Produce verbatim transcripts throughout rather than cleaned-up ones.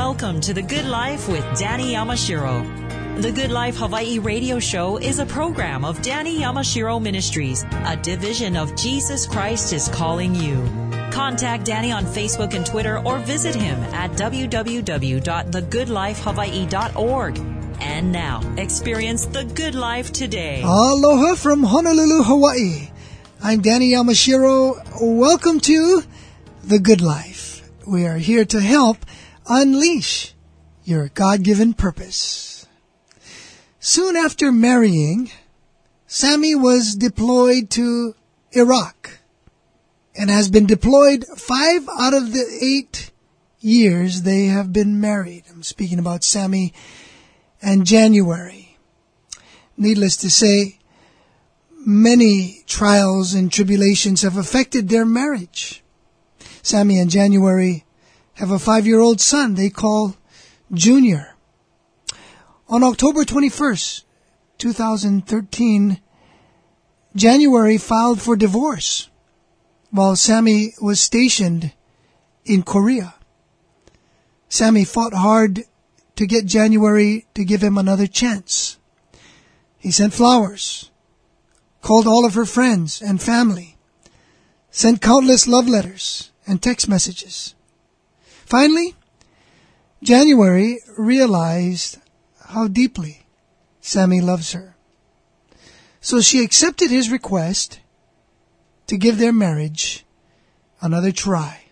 Welcome to The Good Life with Danny Yamashiro. The Good Life Hawaii radio show is a program of Danny Yamashiro Ministries, a division of Jesus Christ is Calling You. Contact Danny on Facebook and Twitter or visit him at w w w dot the good life hawaii dot org. And now, experience the good life today. Aloha from Honolulu, Hawaii. I'm Danny Yamashiro. Welcome to The Good Life. We are here to help unleash your God-given purpose. Soon after marrying, Sammy was deployed to Iraq and has been deployed five out of the eight years they have been married. I'm speaking about Sammy and January. Needless to say, many trials and tribulations have affected their marriage. Sammy and January have a five-year-old son they call Junior. On October twenty-first, twenty thirteen, January filed for divorce while Sammy was stationed in Korea. Sammy fought hard to get January to give him another chance. He sent flowers, called all of her friends and family, sent countless love letters and text messages. Finally, January realized how deeply Sammy loves her. So she accepted his request to give their marriage another try.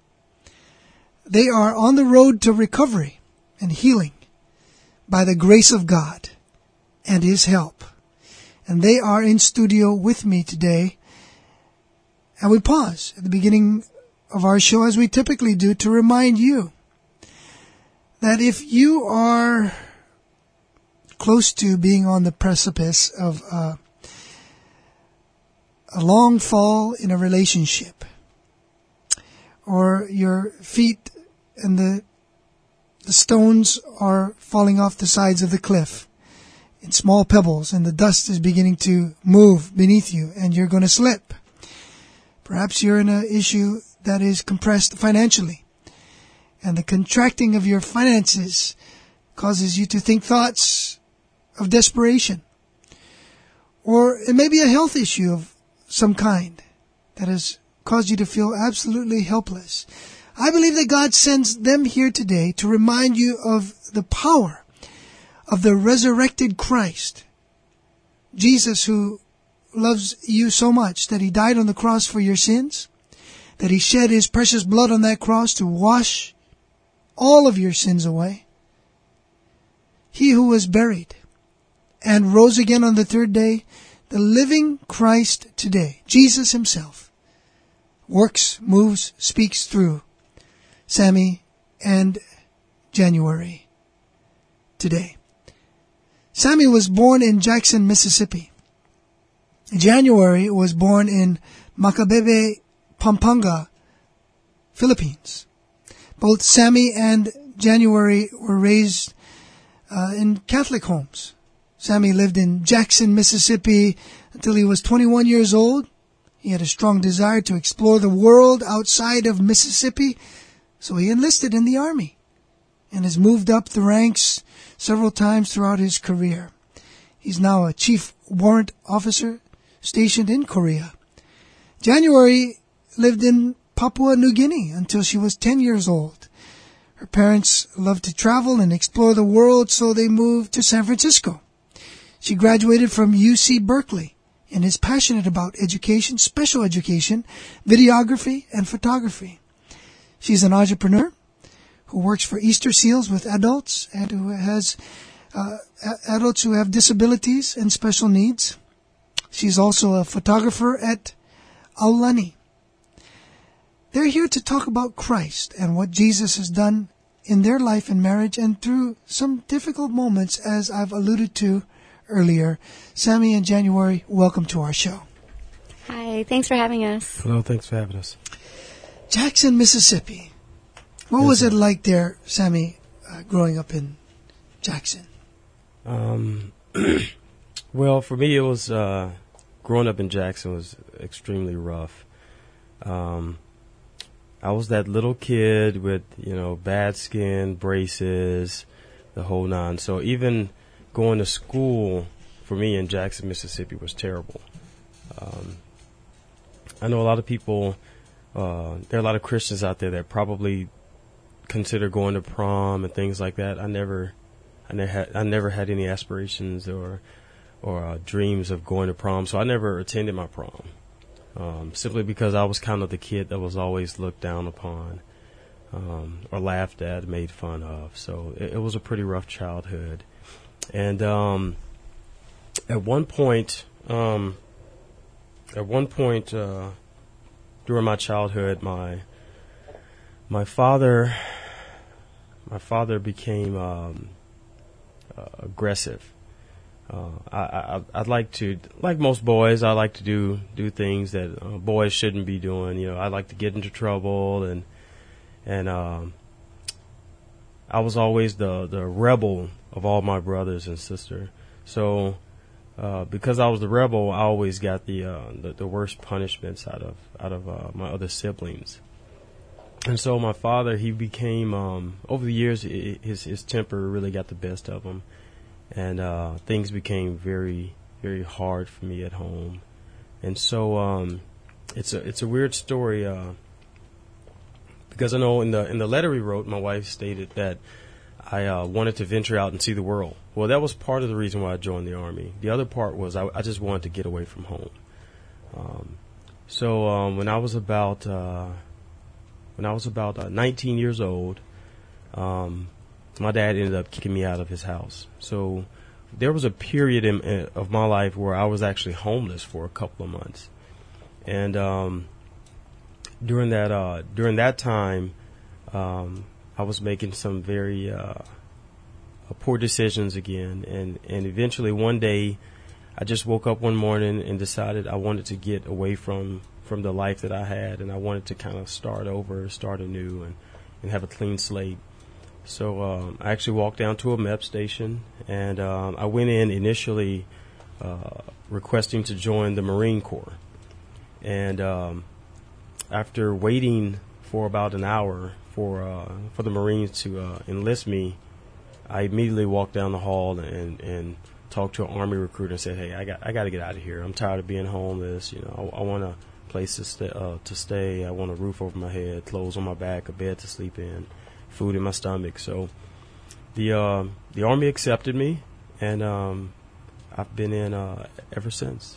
They are on the road to recovery and healing by the grace of God and His help. And they are in studio with me today. And we pause at the beginning of our show, as we typically do, to remind you that if you are close to being on the precipice of uh, a long fall in a relationship, or your feet and the the stones are falling off the sides of the cliff in small pebbles, and the dust is beginning to move beneath you, and you're going to slip. Perhaps you're in an issue that is compressed financially, and the contracting of your finances causes you to think thoughts of desperation. Or it may be a health issue of some kind that has caused you to feel absolutely helpless. I believe that God sends them here today to remind you of the power of the resurrected Christ, Jesus, who loves you so much that He died on the cross for your sins, that He shed His precious blood on that cross to wash all of your sins away. He who was buried and rose again on the third day, the living Christ today, Jesus Himself, works, moves, speaks through Sammy and January today. Sammy was born in Jackson, Mississippi. January was born in Macabebe, Pampanga, Philippines. Both Sammy and January were raised uh, in Catholic homes. Sammy lived in Jackson, Mississippi until he was twenty-one years old. He had a strong desire to explore the world outside of Mississippi, so he enlisted in the Army and has moved up the ranks several times throughout his career. He's now a chief warrant officer stationed in Korea. January lived in Papua New Guinea until she was ten years old. Her parents loved to travel and explore the world, so they moved to San Francisco. She graduated from U C Berkeley and is passionate about education, special education, videography, and photography. She's an entrepreneur who works for Easter Seals with adults and who has uh, adults who have disabilities and special needs. She's also a photographer at Aulani. They're here to talk about Christ and what Jesus has done in their life and marriage, and through some difficult moments, as I've alluded to earlier. Sammy and January, welcome to our show. Hi, thanks for having us. Hello, thanks for having us. Jackson, Mississippi. What Yes, was it sir. like there, Sammy, uh, growing up in Jackson? Um, well, for me, it was uh, growing up in Jackson was extremely rough. Um, I was that little kid with, you know, bad skin, braces, the whole nine. So even going to school for me in Jackson, Mississippi was terrible. Um, I know a lot of people, uh, there are a lot of Christians out there that probably consider going to prom and things like that. I never, I never had, I never had any aspirations or, or uh, dreams of going to prom, so I never attended my prom. Um, simply because I was kind of the kid that was always looked down upon, um, or laughed at, made fun of. So it, it was a pretty rough childhood. And um, at one point, um, at one point uh, during my childhood, my my father, my father became um, uh, aggressive. Uh, I, I, I'd like to, like most boys, I like to do, do things that uh, boys shouldn't be doing. You know, I like to get into trouble, and, and, um, I was always the, the rebel of all my brothers and sisters. So, uh, because I was the rebel, I always got the, uh, the, the worst punishments out of, out of, uh, my other siblings. And so my father, he became, um, over the years, his, his temper really got the best of him. And uh, things became very, very hard for me at home, and so um, it's a it's a weird story uh, because I know in the in the letter he wrote, my wife stated that I uh, wanted to venture out and see the world. Well, that was part of the reason why I joined the Army. The other part was I, I just wanted to get away from home. Um, so um, when I was about uh, when I was about uh, nineteen years old. Um, My dad ended up kicking me out of his house. So there was a period in, uh, of my life where I was actually homeless for a couple of months. And um, during that uh, during that time, um, I was making some very uh, poor decisions again. And, and eventually one day, I just woke up one morning and decided I wanted to get away from, from the life that I had. And I wanted to kind of start over, start anew, and, and have a clean slate. So um, I actually walked down to a M E P station, and um, I went in initially uh, requesting to join the Marine Corps. And um, after waiting for about an hour for uh, for the Marines to uh, enlist me, I immediately walked down the hall and, and talked to an Army recruiter and said, "Hey, I got I got to get out of here. I'm tired of being homeless. You know, I, I want a place to stay. Uh, to stay. I want a roof over my head, clothes on my back, a bed to sleep in, food in my stomach." So the uh, the Army accepted me, and um, I've been in uh, ever since.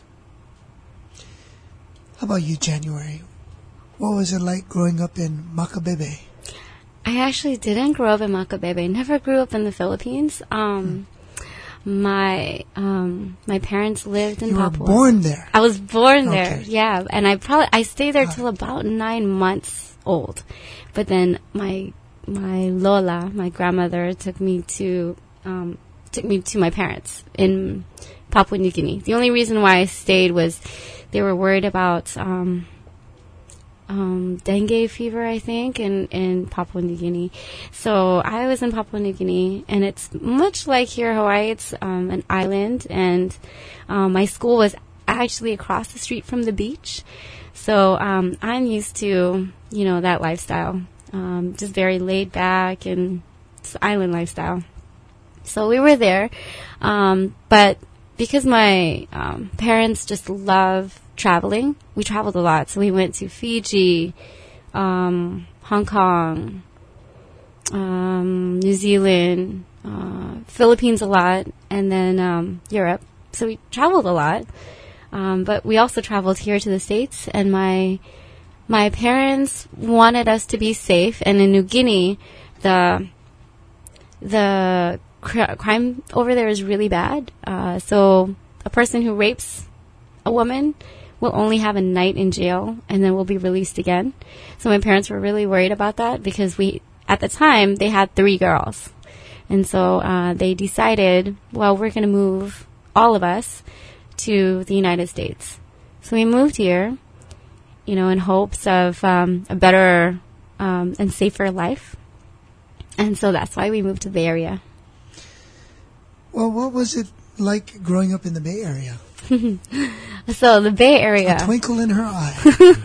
How about you, January? What was it like growing up in Macabebe? I actually didn't grow up in Macabebe. Never grew up in the Philippines. Um, hmm. My um, my parents lived in you Papua. You were born there. I was born okay. there. Yeah, and I probably I stayed there uh, till about nine months old, but then my my Lola, my grandmother, took me to um, took me to my parents in Papua New Guinea. The only reason why I stayed was they were worried about um, um, dengue fever, I think, in, in Papua New Guinea. So I was in Papua New Guinea, and it's much like here, Hawaii. It's um, an island, and um, my school was actually across the street from the beach. So um, I'm used to, you know, that lifestyle. Um, just very laid back and it's island lifestyle. So we were there, um, but because my um, parents just love traveling, we traveled a lot. So we went to Fiji, um, Hong Kong, um, New Zealand, uh, Philippines a lot, and then um, Europe. So we traveled a lot, um, but we also traveled here to the States, and my My parents wanted us to be safe, and in New Guinea, the the cr- crime over there is really bad. Uh, so a person who rapes a woman will only have a night in jail, and then will be released again. So my parents were really worried about that because we, at the time, they had three girls, and so uh, they decided, well, we're going to move all of us to the United States. So we moved here, you know, in hopes of um, a better um, and safer life. And so that's why we moved to the area. Well, what was it like growing up in the Bay Area? So the Bay Area. A twinkle in her eye.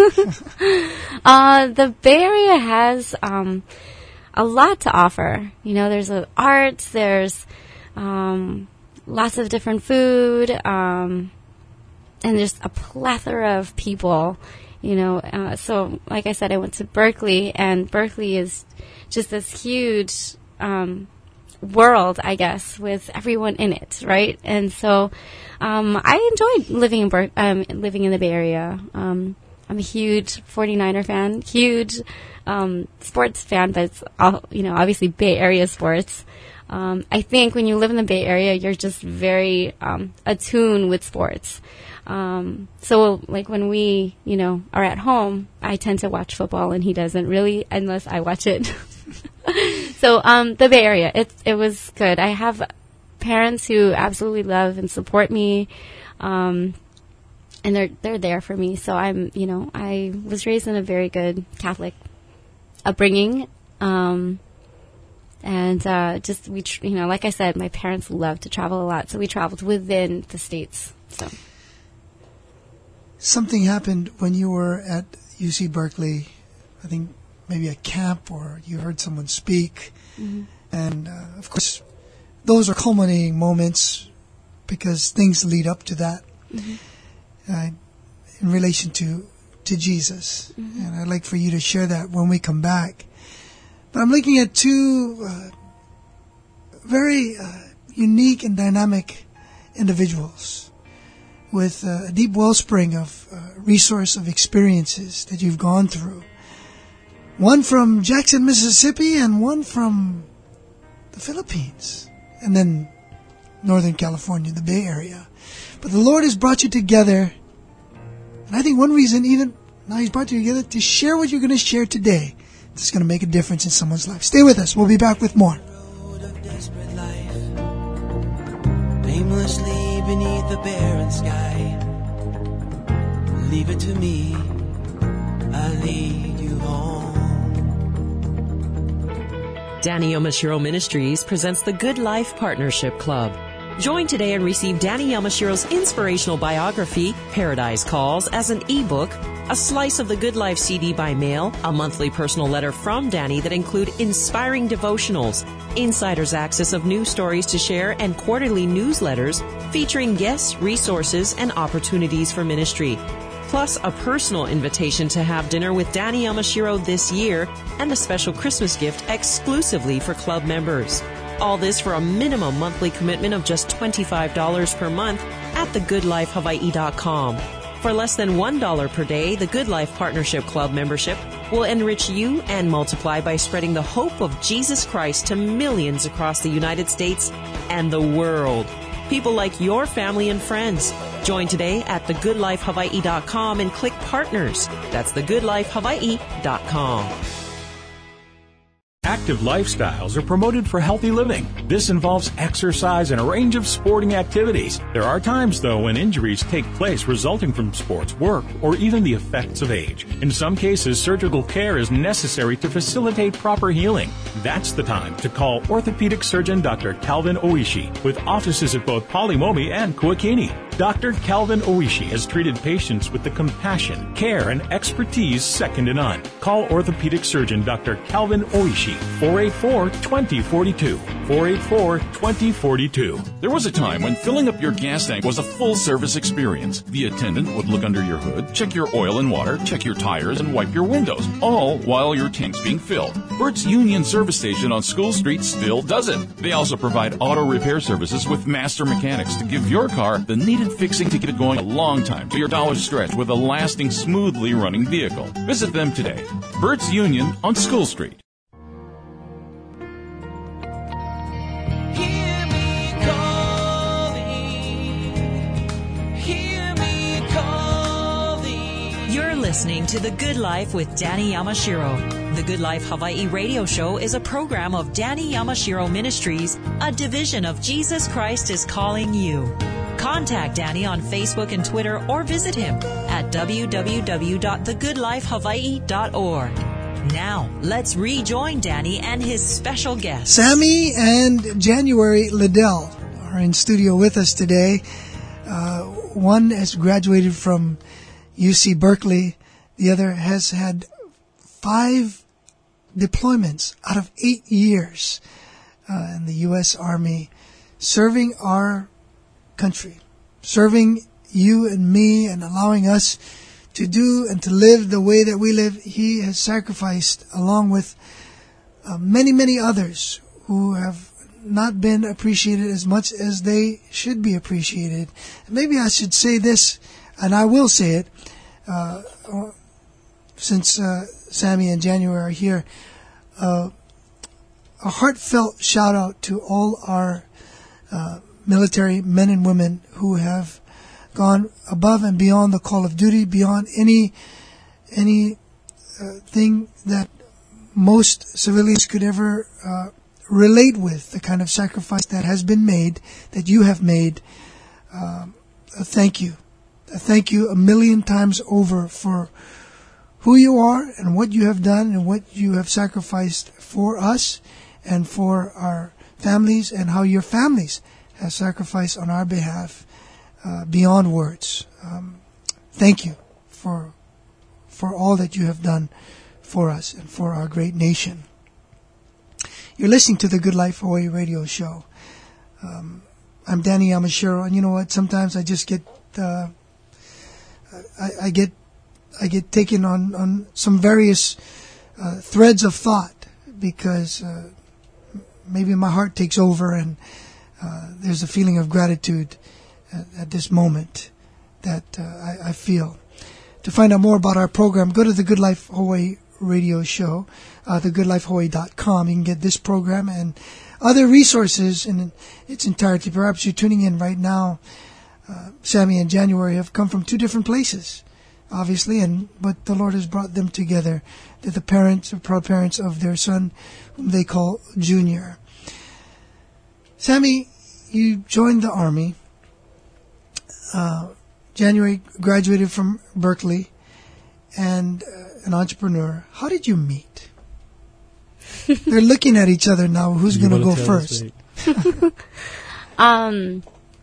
uh, the Bay Area has um, a lot to offer. You know, there's uh, arts, there's um, lots of different food, um, and just a plethora of people. You know, uh, so like I said, I went to Berkeley, and Berkeley is just this huge um, world, I guess, with everyone in it, right? And so um, I enjoyed living in Ber- um, living in the Bay Area. Um, I'm a huge forty-niner fan, huge um, sports fan, but it's all, you know, obviously Bay Area sports. Um, I think when you live in the Bay Area, you're just very um, attuned with sports. Um, so like when we, you know, are at home, I tend to watch football and he doesn't really unless I watch it. So, um, the Bay Area, it, it was good. I have parents who absolutely love and support me. Um, and they're, they're there for me. So I'm, you know, I was raised in a very good Catholic upbringing. Um, and, uh, just, we, tr- you know, like I said, my parents love to travel a lot. So we traveled within the States. So. Something happened when you were at U C Berkeley, I think maybe a camp or you heard someone speak. Mm-hmm. And, uh, of course, those are culminating moments because things lead up to that mm-hmm. uh, in relation to, to Jesus. Mm-hmm. And I'd like for you to share that when we come back. But I'm looking at two uh, very uh, unique and dynamic individuals with uh, a deep wellspring of uh, resource of experiences that you've gone through. One from Jackson, Mississippi, and one from the Philippines, and then Northern California, the Bay Area. But the Lord has brought you together, and I think one reason even now He's brought you together to share what you're going to share today. This is going to make a difference in someone's life. Stay with us. We'll be back with more. Aimlessly beneath the barren sky, leave it to me, I'll lead you home. Danny Yamashiro Ministries presents the Good Life Partnership Club. Join today and receive Danny Yamashiro's inspirational biography, Paradise Calls, as an ebook, a slice of the Good Life C D by mail, a monthly personal letter from Danny that include inspiring devotionals, insider's access of news stories to share, and quarterly newsletters featuring guests, resources, and opportunities for ministry. Plus a personal invitation to have dinner with Danny Yamashiro this year and a special Christmas gift exclusively for club members. All this for a minimum monthly commitment of just twenty-five dollars per month at the good life hawaii dot com. For less than one dollar per day, the Good Life Partnership Club membership will enrich you and multiply by spreading the hope of Jesus Christ to millions across the United States and the world. People like your family and friends. Join today at the good life hawaii dot com and click Partners. That's the good life hawaii dot com. Active lifestyles are promoted for healthy living. This involves exercise and a range of sporting activities. There are times, though, when injuries take place resulting from sports, work, or even the effects of age. In some cases, surgical care is necessary to facilitate proper healing. That's the time to call orthopedic surgeon Doctor Calvin Oishi, with offices at both Polimomi and Kuakini. Doctor Calvin Oishi has treated patients with the compassion, care, and expertise second to none. Call orthopedic surgeon Doctor Calvin Oishi, four eight four, two zero four two, four eight four, two zero four two. There was a time when filling up your gas tank was a full-service experience. The attendant would look under your hood, check your oil and water, check your tires, and wipe your windows, all while your tank's being filled. Bert's Union Service Station on School Street still does it. They also provide auto repair services with master mechanics to give your car the needed fixing to get it going a long time till your dollars stretch with a lasting, smoothly running vehicle. Visit them today. Bert's Union on School Street. Hear me calling, hear me calling. You're listening to The Good Life with Danny Yamashiro. The Good Life Hawaii radio show is a program of Danny Yamashiro Ministries, a division of Jesus Christ is Calling You. Contact Danny on Facebook and Twitter or visit him at w w w dot the good life hawaii dot org. Now, let's rejoin Danny and his special guest. Sammy and January Liddell are in studio with us today. Uh, one has graduated from U C Berkeley. The other has had five deployments out of eight years uh, in the U S Army, serving our country, serving you and me and allowing us to do and to live the way that we live. He has sacrificed along with uh, many, many others who have not been appreciated as much as they should be appreciated. Maybe I should say this, and I will say it, uh, since uh, Sammy and January are here. Uh, a heartfelt shout out to all our uh, military men and women who have gone above and beyond the call of duty, beyond any any uh, thing that most civilians could ever uh, relate with, the kind of sacrifice that has been made, that you have made. Um, a thank you. A thank you a million times over for who you are and what you have done and what you have sacrificed for us and for our families, and how your families have sacrificed on our behalf uh, beyond words. Um, thank you for for all that you have done for us and for our great nation. You're listening to the Good Life Hawaii radio show. Um, I'm Danny Yamashiro, and you know what? Sometimes I just get uh, I, I get I get taken on on some various uh, threads of thought, because uh, maybe my heart takes over, and uh, there's a feeling of gratitude at, at this moment that uh, I, I feel. To find out more about our program, go to the Good Life Hawaii radio show, uh, the good life hawaii dot com. You can get this program and other resources in its entirety. Perhaps you're tuning in right now. Uh, Sammy and January have come from two different places, obviously, and but the Lord has brought them together. They're the parents or proud parents of their son, whom they call Junior. Sammy, you joined the Army. Uh, January graduated from Berkeley, and uh, an entrepreneur. How did you meet? They're looking at each other now. Who's going to go first? um.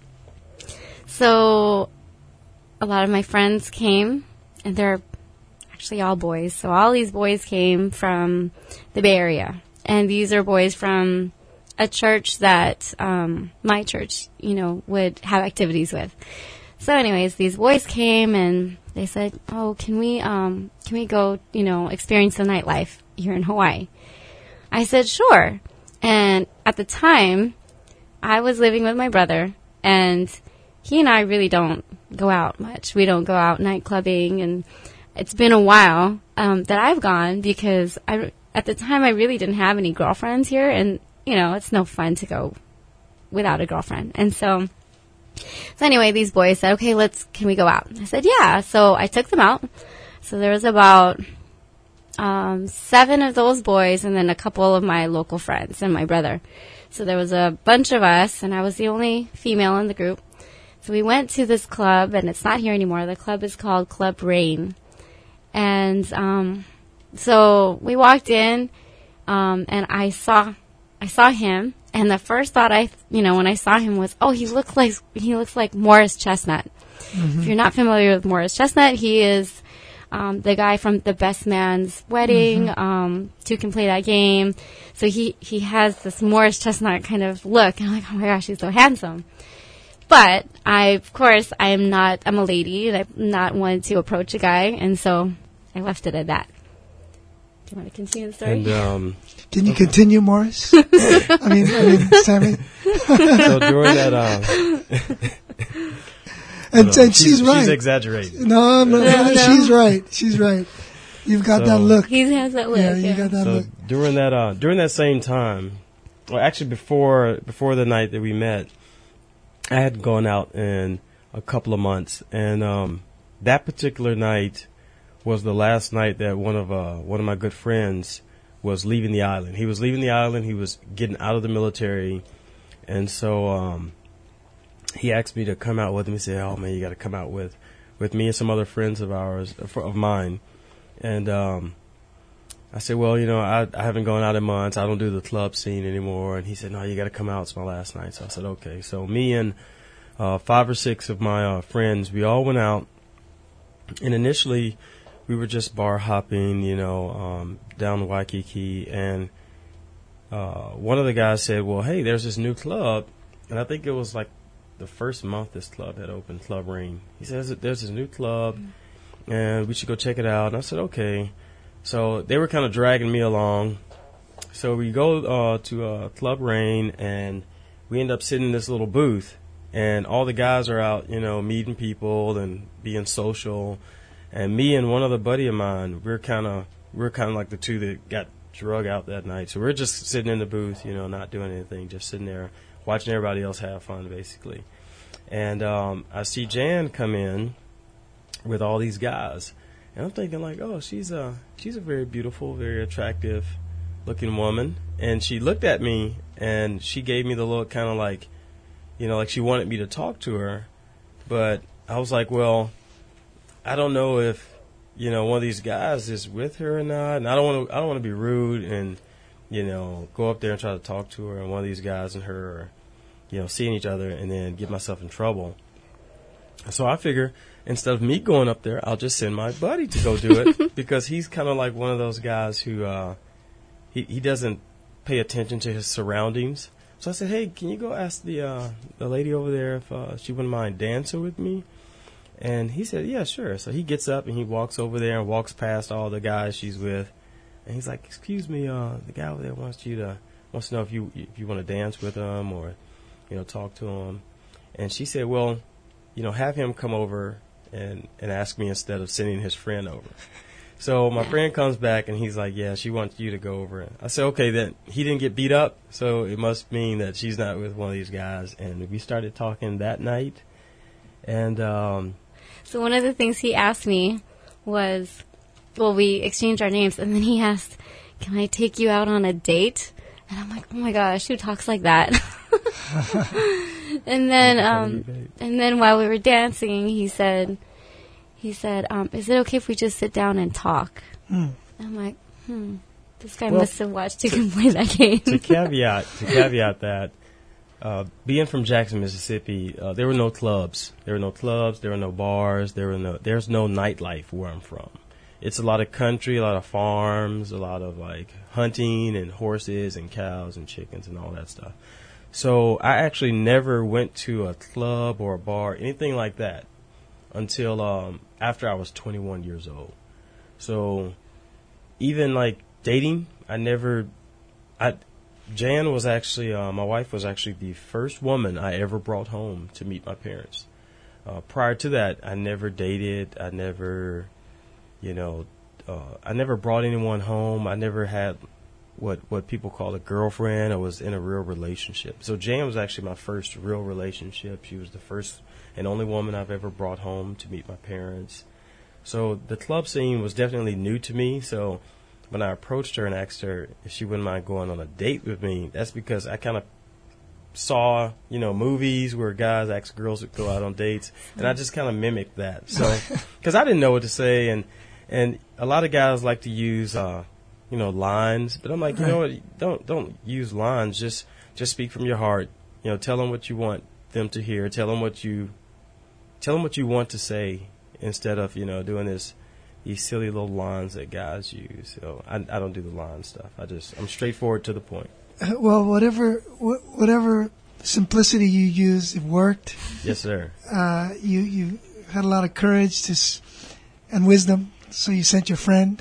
So, a lot of my friends came, and they're actually all boys. So all these boys came from the Bay Area, and these are boys from a church that um, my church, you know, would have activities with. So, anyways, these boys came and they said, "Oh, can we, um, can we go, you know, experience the nightlife here in Hawaii?" I said, "Sure." And at the time, I was living with my brother, and he and I really don't go out much. We don't go out night clubbing, and it's been a while um, that I've gone, because I, at the time I really didn't have any girlfriends here, and, you know, it's no fun to go without a girlfriend. And so, so anyway, these boys said, "Okay, let's, can we go out?" I said, "Yeah." So I took them out. So there was about um, seven of those boys, and then a couple of my local friends and my brother. So there was a bunch of us, and I was the only female in the group. So we went to this club, and it's not here anymore. The club is called Club Rain. And um, so we walked in, um, and I saw, I saw him. And the first thought I, you know, when I saw him was, oh, he looks like he looks like Morris Chestnut. Mm-hmm. If you're not familiar with Morris Chestnut, he is um, the guy from The Best Man's Wedding. Mm-hmm. Um, Two Can Play That Game. So he he has this Morris Chestnut kind of look. And I'm like, oh my gosh, he's so handsome. But I, of course, I am not, I'm a lady, and I'm not one to approach a guy, and so I left it at that. Do you want to continue the story? And, um, Can you continue, Morris? I mean, I mean, Sammy. So during that, um, and, no, and she's, she's right. She's exaggerating. No, no, no, no, she's right. She's right. You've got so, that look. He has that look. Yeah, yeah. you got that so look. During that, uh, during that same time, well, actually before before the night that we met, I had gone out in a couple of months, and um, that particular night was the last night that one of uh, one of my good friends was leaving the island. He was leaving the island. He was getting out of the military, and so um, he asked me to come out with him. He said, "Oh man, you got to come out with with me and some other friends of ours of mine." And um, I said, well, you know, I, I haven't gone out in months. I don't do the club scene anymore. And he said, no, you got to come out. It's my last night. So I said, okay. So me and uh, five or six of my uh, friends, we all went out. And initially, we were just bar hopping, you know, um, down Waikiki. And uh, one of the guys said, well, hey, there's this new club. And I think it was like the first month this club had opened, Club Rain. He says, there's this new club, and we should go check it out. And I said, okay. So they were kind of dragging me along. So we go uh, to uh, Club Rain, and we end up sitting in this little booth. And all the guys are out, you know, meeting people and being social. And me and one other buddy of mine, we're kind of we're kind of like the two that got drug out that night. So we're just sitting in the booth, you know, not doing anything, just sitting there watching everybody else have fun, basically. And um, I see Jan come in with all these guys. And I'm thinking like, oh, she's a she's a very beautiful, very attractive looking woman. And she looked at me and she gave me the look kind of like, you know, like she wanted me to talk to her. But I was like, well, I don't know if, you know, one of these guys is with her or not. And I don't want to I don't want to be rude and, you know, go up there and try to talk to her. And one of these guys and her are, you know, seeing each other and then get myself in trouble. So I figure, instead of me going up there, I'll just send my buddy to go do it because he's kind of like one of those guys who uh, he he doesn't pay attention to his surroundings. So I said, hey, can you go ask the uh, the lady over there if uh, she wouldn't mind dancing with me? And he said, yeah, sure. So he gets up and he walks over there and walks past all the guys she's with, and he's like, excuse me, uh, the guy over there wants you to wants to know if you if you want to dance with him or, you know, talk to him. And she said, well, you know, have him come over and, and ask me instead of sending his friend over. So my friend comes back and he's like, yeah, she wants you to go over. I said, okay, then he didn't get beat up, so it must mean that she's not with one of these guys. And we started talking that night. And um, so one of the things he asked me was, well, we exchanged our names, and then he asked, can I take you out on a date? And I'm like, oh my gosh, who talks like that? And then, um, and then while we were dancing, he said, he said, um, is it okay if we just sit down and talk? Hmm. I'm like, hmm, this guy Well, must have watched you can play that game. to caveat, to caveat that, uh, being from Jackson, Mississippi, uh, there were no clubs. There were no clubs. There were no bars. There were no. There's no nightlife where I'm from. It's a lot of country, a lot of farms, a lot of like hunting and horses and cows and chickens and all that stuff. So I actually never went to a club or a bar, anything like that, until um, after I was twenty-one years old. So even like dating, I never. I Jan was actually uh, my wife was actually the first woman I ever brought home to meet my parents. Uh, prior to that, I never dated. I never, you know, uh, I never brought anyone home. I never had what what people call a girlfriend or was in a real relationship. So Jan was actually my first real relationship. She was the first and only woman I've ever brought home to meet my parents. So the club scene was definitely new to me. So when I approached her and asked her if she wouldn't mind going on a date with me, that's because I kind of saw, you know, movies where guys ask girls to go out on dates, and I just kind of mimicked that. So, because I didn't know what to say, and and a lot of guys like to use, uh, you know, lines, but I'm like, you know what, don't don't use lines. Just just speak from your heart. You know, tell them what you want them to hear. Tell them what you tell them what you want to say instead of, you know, doing this these silly little lines that guys use. So I I don't do the line stuff. I just I'm straightforward to the point. Uh, well, whatever wh- whatever simplicity you used, it worked. Yes, sir. Uh, you you had a lot of courage to s- and wisdom. So you sent your friend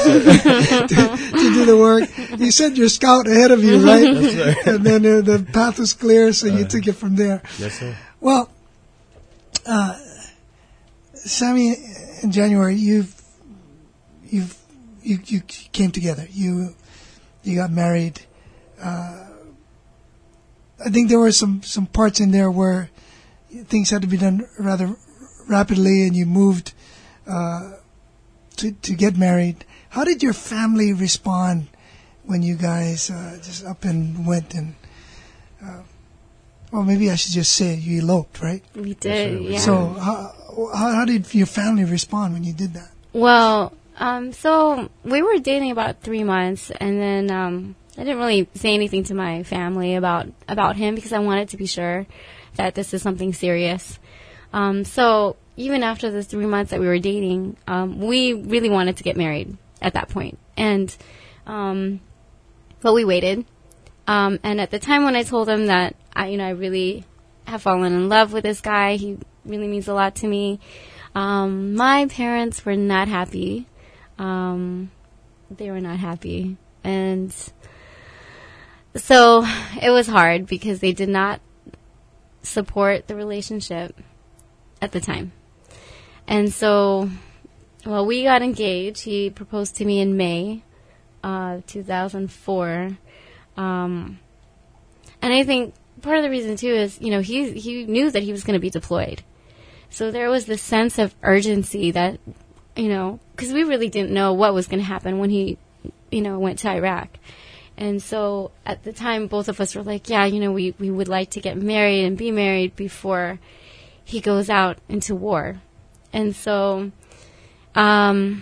to, to do the work. You sent your scout ahead of you, right? Yes, sir. And then uh, the path was clear, so you uh, took it from there. Yes, sir. Well, uh, Sammy, in January, you've you've you you came together. You you got married. Uh, I think there were some, some parts in there where things had to be done rather rapidly, and you moved uh, to to get married. How did your family respond when you guys uh, just up and went and? Uh, well, maybe I should just say you eloped, right? We did, yeah. So how, how how did your family respond when you did that? Well, Um, so we were dating about three months, and then um, I didn't really say anything to my family about about him because I wanted to be sure that this is something serious. Um, so even after the three months that we were dating, um, we really wanted to get married at that point, and um, but we waited. Um, and at the time when I told him that I, you know, I really have fallen in love with this guy, he really means a lot to me. Um, my parents were not happy. Um, they were not happy. And so it was hard because they did not support the relationship at the time. And so, well, we got engaged. He proposed to me in May, uh, two thousand four. Um, and I think part of the reason too is, you know, he, he knew that he was going to be deployed. So there was this sense of urgency that, you know, because we really didn't know what was going to happen when he, you know, went to Iraq. And so at the time, both of us were like, yeah, you know, we, we would like to get married and be married before he goes out into war. And so um,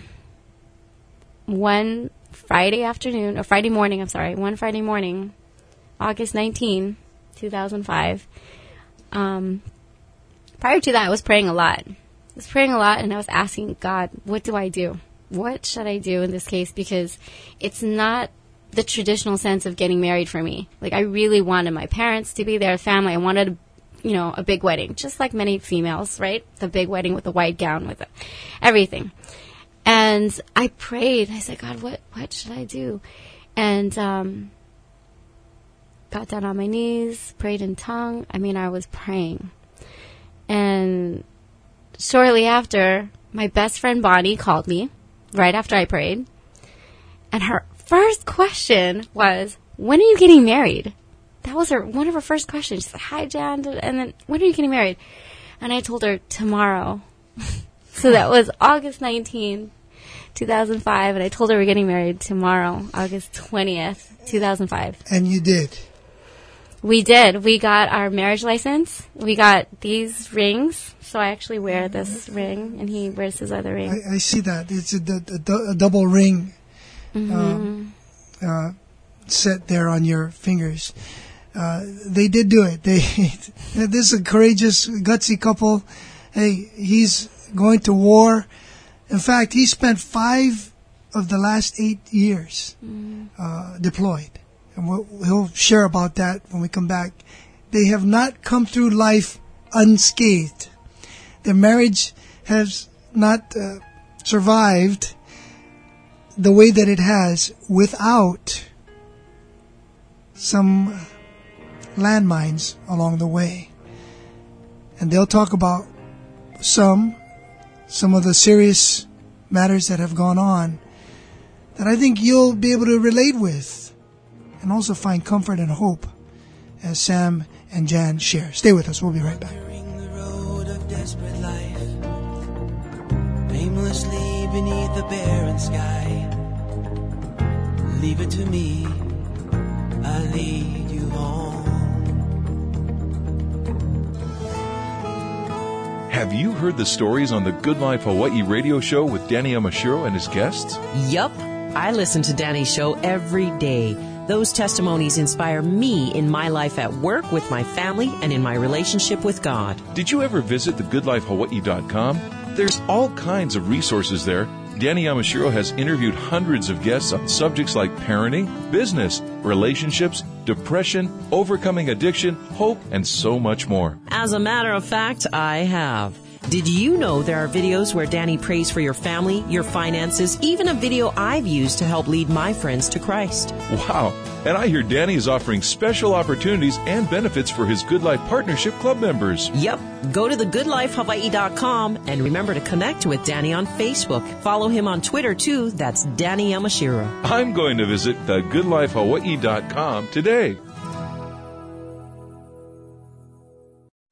one Friday afternoon, or Friday morning, I'm sorry, one Friday morning, August nineteenth, two thousand five, um, prior to that, I was praying a lot. I was praying a lot, and I was asking God, what do I do? What should I do in this case? Because it's not the traditional sense of getting married for me. Like, I really wanted my parents to be there, family. I wanted, you know, a big wedding, just like many females, right? The big wedding with the white gown, with the, everything. And I prayed. I said, God, what, what should I do? And um, got down on my knees, prayed in tongue. I mean, I was praying. And shortly after, my best friend Bonnie called me right after I prayed. And her first question was, when are you getting married? That was her one of her first questions. She's like, hi, Jan. And then, when are you getting married? And I told her, tomorrow. So that was August nineteenth, two thousand five. And I told her we're getting married tomorrow, August twentieth, two thousand five. And you did. We did. We got our marriage license. We got these rings. So I actually wear this ring, and he wears his other ring. I, I see that. It's a, a, a double ring Mm-hmm. um, uh, set there on your fingers. Uh, they did do it. They this is a courageous, gutsy couple. Hey, he's going to war. In fact, he spent five of the last eight years mm. uh, deployed. And we'll, he'll share about that when we come back. They have not come through life unscathed. Their marriage has not uh, survived the way that it has without some landmines along the way. And they'll talk about some, some of the serious matters that have gone on that I think you'll be able to relate with and also find comfort and hope as Sam and Jan share. Stay with us. We'll be right back. The road of desperate life, aimlessly beneath the barren sky. Leave it to me, I'll lead you home. Have you heard the stories on the Good Life Hawaii radio show with Danny Yamashiro and his guests? Yup. I listen to Danny's show every day. Those testimonies inspire me in my life at work, with my family, and in my relationship with God. Did you ever visit the good life hawaii dot com? There's all kinds of resources there. Danny Yamashiro has interviewed hundreds of guests on subjects like parenting, business, relationships, depression, overcoming addiction, hope, and so much more. As a matter of fact, I have. Did you know there are videos where Danny prays for your family, your finances, even a video I've used to help lead my friends to Christ? Wow. And I hear Danny is offering special opportunities and benefits for his Good Life Partnership Club members. Yep. Go to the good life hawaii dot com and remember to connect with Danny on Facebook. Follow him on Twitter, too. That's Danny Yamashiro. I'm going to visit the good life hawaii dot com today.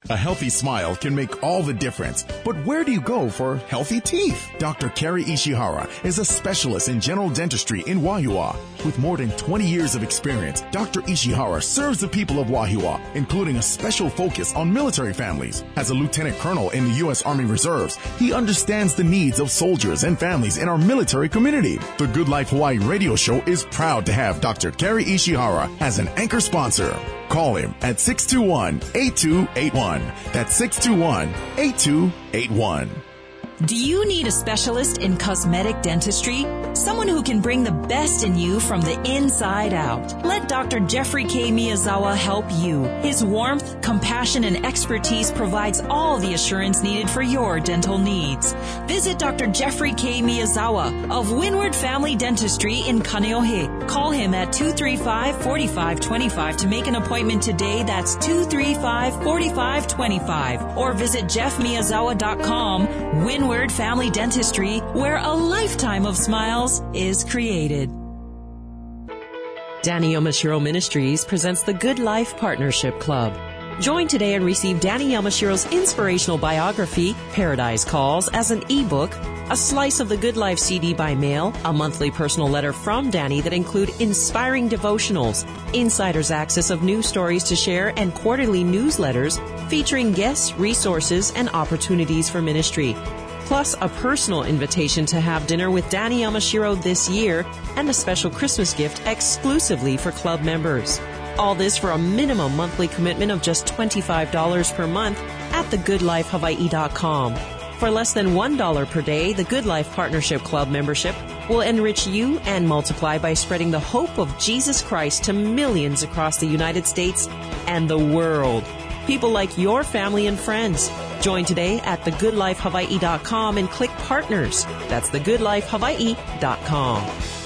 A healthy smile can make all the difference. But where do you go for healthy teeth? Doctor Kerry Ishihara is a specialist in general dentistry in Wahiawa. With more than twenty years of experience, Doctor Ishihara serves the people of Wahiawa, including a special focus on military families. As a lieutenant colonel in the U S Army Reserves, he understands the needs of soldiers and families in our military community. The Good Life Hawaii radio show is proud to have Doctor Kerry Ishihara as an anchor sponsor. Call him at six two one, eight two eight one. That's six two one, eight two eight one. Do you need a specialist in cosmetic dentistry? Someone who can bring the best in you from the inside out. Let Doctor Jeffrey K. Miyazawa help you. His warmth, compassion, and expertise provides all the assurance needed for your dental needs. Visit Doctor Jeffrey K. Miyazawa of Windward Family Dentistry in Kaneohe. Call him at two three five, four five two five to make an appointment today. That's two three five, four five two five. Or visit jeff miyazawa dot com. Windward Windward Family Dentistry, where a lifetime of smiles is created. Danny Yamashiro Ministries presents the Good Life Partnership Club. Join today and receive Danny Yamashiro's inspirational biography, Paradise Calls, as an ebook, a slice of the Good Life C D by mail, a monthly personal letter from Danny that include inspiring devotionals, insider's access of news stories to share, and quarterly newsletters featuring guests, resources, and opportunities for ministry. Plus a personal invitation to have dinner with Danny Yamashiro this year and a special Christmas gift exclusively for club members. All this for a minimum monthly commitment of just twenty-five dollars per month at the good life hawaii dot com. For less than one dollar per day, the Good Life Partnership Club membership will enrich you and multiply by spreading the hope of Jesus Christ to millions across the United States and the world. People like your family and friends. Join today at the good life hawaii dot com and click Partners. That's the good life hawaii dot com.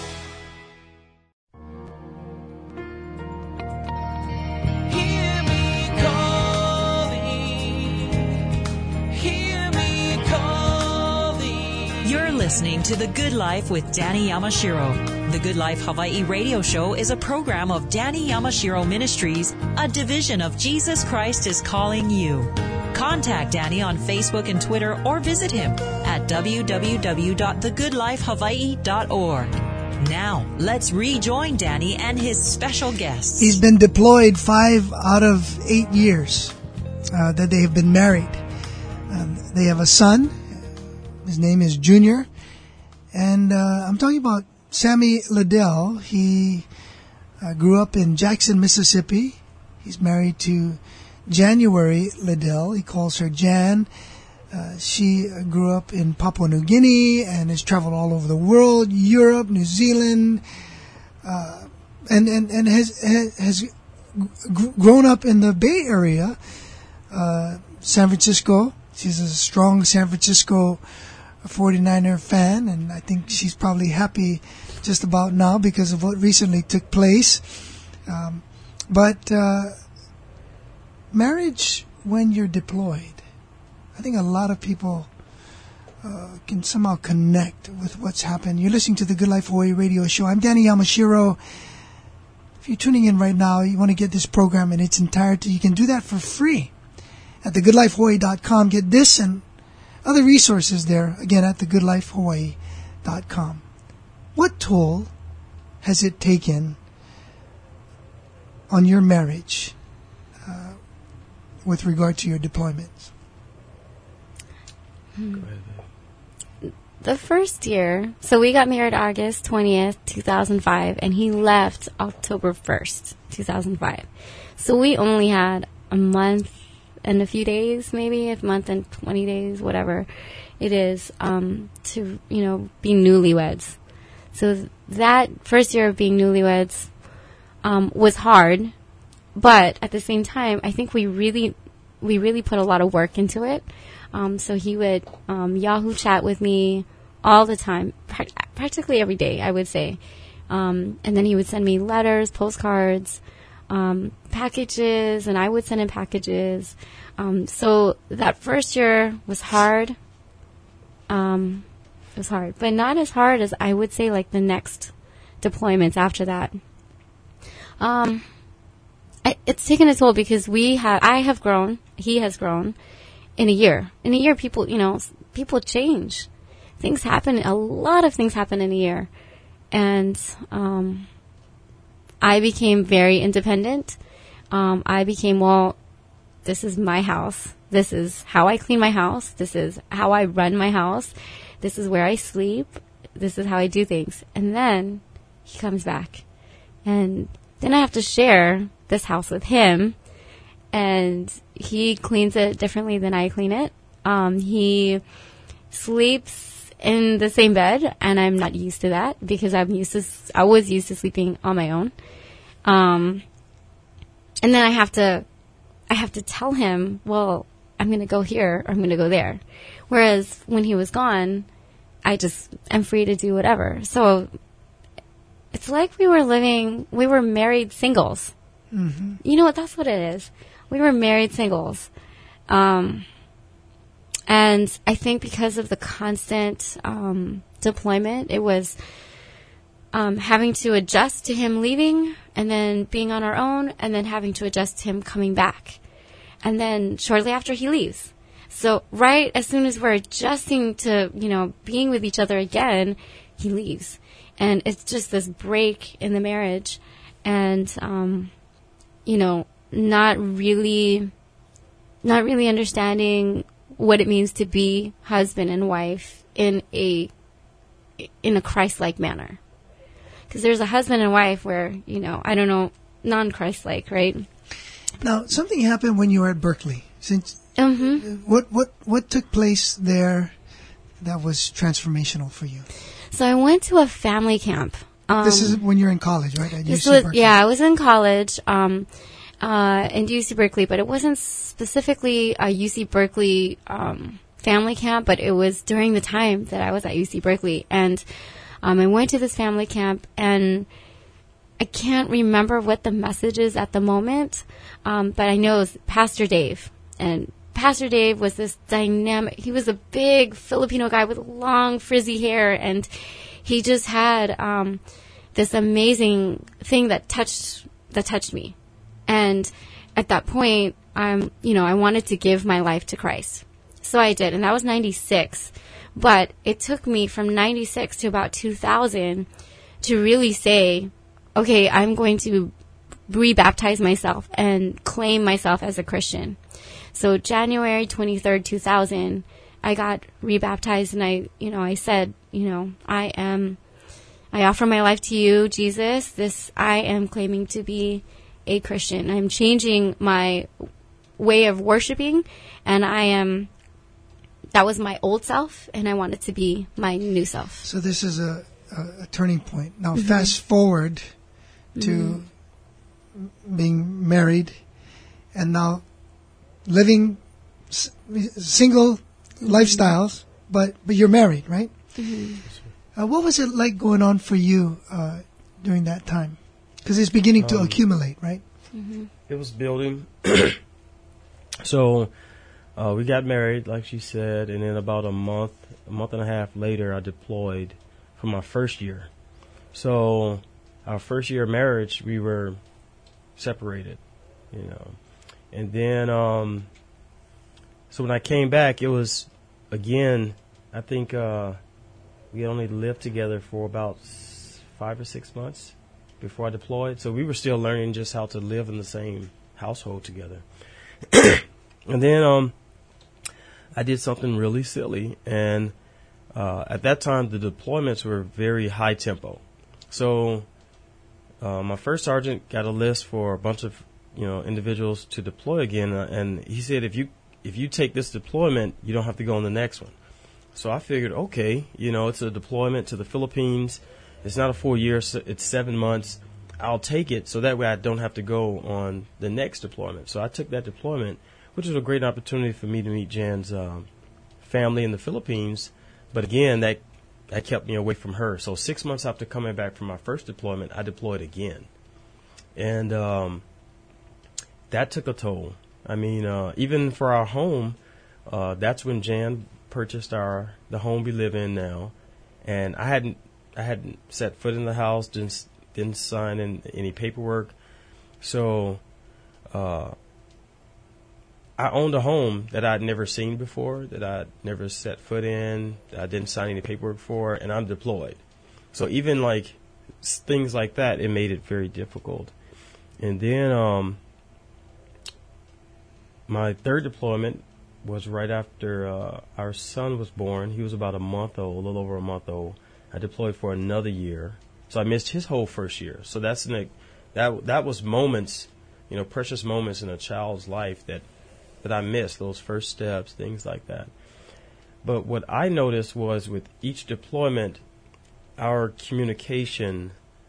Hear me calling, hear me calling. You're listening to The Good Life with Danny Yamashiro. The Good Life Hawaii radio show is a program of Danny Yamashiro Ministries, a division of Jesus Christ is Calling You. Contact Danny on Facebook and Twitter or visit him at w w w dot the good life hawaii dot org. Now, let's rejoin Danny and his special guests. He's been deployed five out of eight years uh, that they have been married. Um, they have a son. His name is Junior. And uh, I'm talking about Sammy Liddell. He uh, grew up in Jackson, Mississippi. He's married to January Liddell. He calls her Jan. Uh, she uh, grew up in Papua New Guinea and has traveled all over the world, Europe, New Zealand, uh, and, and, and has, has g- grown up in the Bay Area, uh, San Francisco. She's a strong San Francisco forty-niner fan, and I think she's probably happy just about now because of what recently took place. Um, but, uh, marriage when you're deployed, I think a lot of people uh, can somehow connect with what's happened. You're listening to the Good Life Hawaii radio show. I'm Danny Yamashiro. If you're tuning in right now, you want to get this program in its entirety, you can do that for free at the good life hawaii dot com. Get this and other resources there, again, at the good life hawaii dot com. What toll has it taken on your marriage uh, with regard to your deployments? Hmm. The first year, so we got married August twentieth, two thousand five, and he left October first, two thousand five. So we only had a month and a few days, maybe a month and twenty days, whatever it is, um, to, you know, be newlyweds. So that first year of being newlyweds um, was hard, but at the same time, I think we really, we really put a lot of work into it. Um, so he would um, Yahoo chat with me all the time, pra- practically every day, I would say. Um, and then he would send me letters, postcards, um, packages, and I would send him packages. Um, so that first year was hard. Um, it was hard, but not as hard as I would say like the next deployments after that. Um, I, it's taken a toll because we have, I have grown he has grown in a year. In a year, people, you know, people change. Things happen. A lot of things happen in a year. And um, I became very independent. Um, I became, well, this is my house. This is how I clean my house. This is how I run my house. This is where I sleep. This is how I do things. And then he comes back. And then I have to share this house with him. And he cleans it differently than I clean it. Um, he sleeps in the same bed, and I'm not used to that because I'm used to, I was used to sleeping on my own. Um, and then I have to, I have to tell him, well, I'm going to go here or I'm going to go there. Whereas when he was gone, I just am free to do whatever. So it's like we were living, we were married singles. Mm-hmm. You know what? That's what it is. We were married singles. Um, and I think because of the constant um, deployment, it was um, having to adjust to him leaving and then being on our own and then having to adjust to him coming back. And then shortly after he leaves. So right as soon as we're adjusting to, you know, being with each other again, he leaves. And it's just this break in the marriage. And, um, you know, not really, not really understanding what it means to be husband and wife in a, in a Christ-like manner. Because there's a husband and wife where, you know, I don't know, non-Christ-like, right? Now, something happened when you were at Berkeley. Since mm-hmm. what what what took place there that was transformational for you? So I went to a family camp. Um, this is when you're in college, right? At this U C was, Berkeley. Yeah, I was in college um, uh, in U C Berkeley, but it wasn't specifically a U C Berkeley um, family camp, but it was during the time that I was at U C Berkeley. And um, I went to this family camp, and I can't remember what the message is at the moment, um, but I know it was Pastor Dave. And Pastor Dave was this dynamic, he was a big Filipino guy with long frizzy hair, and he just had um, this amazing thing that touched that touched me. And at that point, um, you know, I wanted to give my life to Christ. So I did, and that was ninety-six. But it took me from ninety-six to about two thousand to really say, okay, I'm going to rebaptize myself and claim myself as a Christian. So January twenty-third, two thousand, I got rebaptized, and I, you know, I said, you know, I am, I offer my life to you, Jesus. This, I am claiming to be a Christian. I'm changing my way of worshiping, and I am, that was my old self, and I want it to be my new self. So this is a, a, a turning point. Now mm-hmm. fast forward to mm-hmm. being married, and now living s- single lifestyles, but but you're married, right? Mm-hmm. Uh, what was it like going on for you uh, during that time? Because it's beginning to um, accumulate, right? Mm-hmm. It was building. So uh, we got married, like she said, and then about a month, a month and a half later, I deployed for my first year. So our first year of marriage, we were separated, you know. And then, um, so when I came back, it was, again, I think uh, we only lived together for about s- five or six months before I deployed. So we were still learning just how to live in the same household together. And then um, I did something really silly. And uh, at that time, the deployments were very high tempo. So uh, my first sergeant got a list for a bunch of you know, individuals to deploy again. Uh, and he said, if you if you take this deployment, you don't have to go on the next one. So I figured, okay, you know, it's a deployment to the Philippines. It's not a full year. It's seven months. I'll take it so that way I don't have to go on the next deployment. So I took that deployment, which was a great opportunity for me to meet Jan's um, family in the Philippines. But again, that, that kept me away from her. So six months after coming back from my first deployment, I deployed again. And um that took a toll. I mean, uh, even for our home, uh, that's when Jan purchased our the home we live in now, and I hadn't I hadn't set foot in the house, didn't didn't sign in any paperwork, so uh, I owned a home that I'd never seen before, that I'd never set foot in, that I didn't sign any paperwork for, and I'm deployed. So even like s- things like that, it made it very difficult. And then um, my third deployment was right after uh, our son was born. He was about a month old, a little over a month old. I deployed for another year, so I missed his whole first year. So that's an, that that was moments, you know, precious moments in a child's life that that I missed, those first steps, things like that. But what I noticed was with each deployment, our communication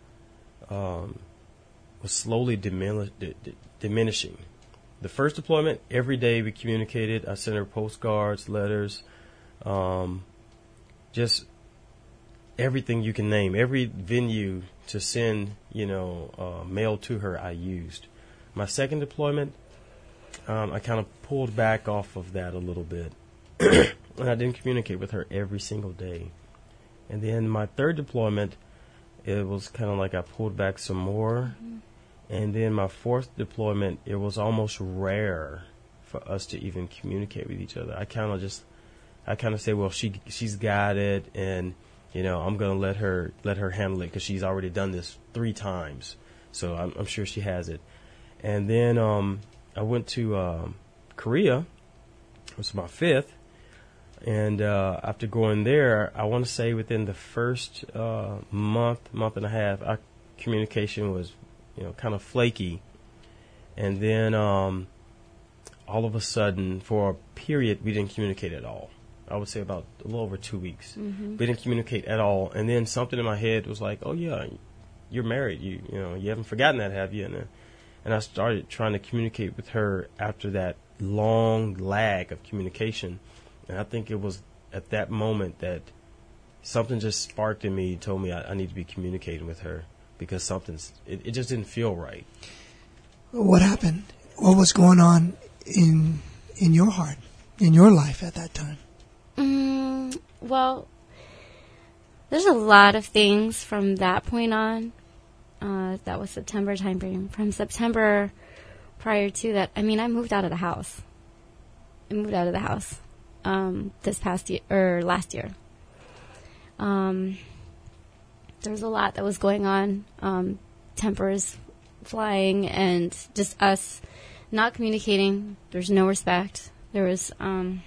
um, was slowly diminish, d- d- diminishing. The first deployment, every day we communicated. I sent her postcards, letters, um, just everything you can name. Every venue to send, you know, uh, mail to her, I used. My second deployment, um, I kind of pulled back off of that a little bit. And I didn't communicate with her every single day. And then my third deployment, it was kind of like I pulled back some more. Mm-hmm. And then my fourth deployment, it was almost rare for us to even communicate with each other. I kind of just, I kind of say, well, she she's got it, and you know, I'm gonna let her let her handle it because she's already done this three times, so I'm, I'm sure she has it. And then um, I went to um, Korea. It was my fifth, and uh, after going there, I want to say within the first uh, month, month and a half, our communication was, you know, kind of flaky. And then um, all of a sudden, for a period, we didn't communicate at all. I would say about a little over two weeks. Mm-hmm. We didn't communicate at all. And then something in my head was like, oh, yeah, you're married. You you know, you haven't forgotten that, have you? And, uh, and I started trying to communicate with her after that long lag of communication. And I think it was at that moment that something just sparked in me, told me I, I need to be communicating with her. Because something's, it, it just didn't feel right. What happened? What was going on in in your heart, in your life at that time? Mm, well, there's a lot of things from that point on. Uh, that was September time frame. From September prior to that, I mean, I moved out of the house. I moved out of the house um, this past year, or last year. Um... There was a lot that was going on, um, tempers flying, and just us not communicating. There's no respect. There was um,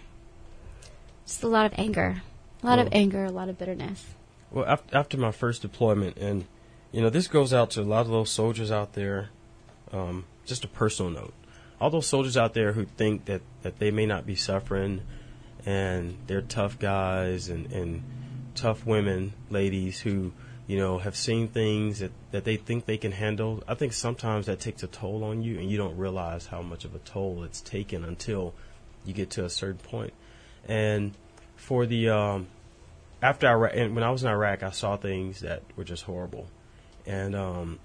just a lot of anger, a lot well, of anger, a lot of bitterness. Well, after, after my first deployment, and you know, this goes out to a lot of those soldiers out there. Um, just a personal note: all those soldiers out there who think that, that they may not be suffering, and they're tough guys and, and tough women, ladies who, you know, have seen things that, that they think they can handle. I think sometimes that takes a toll on you, and you don't realize how much of a toll it's taken until you get to a certain point. And for the, um, after Iraq, and when I was in Iraq, I saw things that were just horrible. And um,